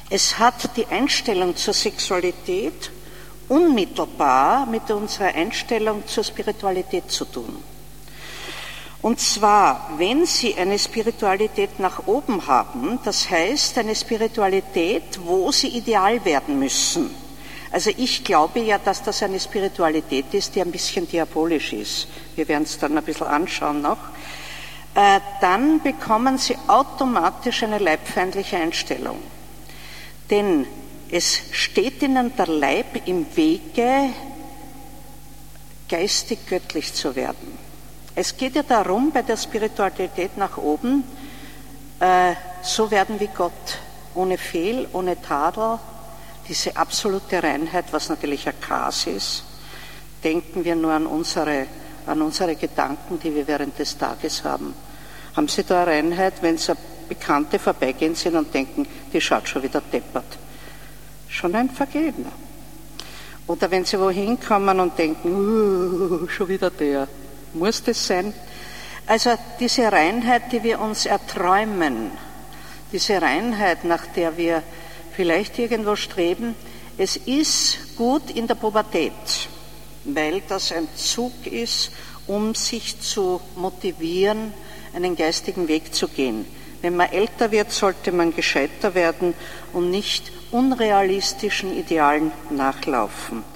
Es hat die Einstellung zur Sexualität unmittelbar mit unserer Einstellung zur Spiritualität zu tun. Und zwar, wenn Sie eine Spiritualität nach oben haben, das heißt eine Spiritualität, wo Sie ideal werden müssen. Also ich glaube ja, dass das eine Spiritualität ist, die ein bisschen diabolisch ist. Wir werden es dann ein bisschen anschauen noch. Dann bekommen Sie automatisch eine leibfeindliche Einstellung. Denn es steht Ihnen der Leib im Wege, geistig göttlich zu werden. Es geht ja darum, bei der Spiritualität nach oben, so werden wie Gott, ohne Fehl, ohne Tadel, diese absolute Reinheit, was natürlich ein Chaos ist. Denken wir nur an unsere Gedanken, die wir während des Tages haben. Haben Sie da eine Reinheit, wenn Sie Bekannte vorbeigehen sind und denken, die schaut schon wieder deppert? Schon ein Vergehen. Oder wenn Sie wohin kommen und denken, schon wieder der. Muss das sein? Also diese Reinheit, die wir uns erträumen, diese Reinheit, nach der wir vielleicht irgendwo streben, es ist gut in der Pubertät, weil das ein Zug ist, um sich zu motivieren, einen geistigen Weg zu gehen. Wenn man älter wird, sollte man gescheiter werden und nicht unrealistischen Idealen nachlaufen.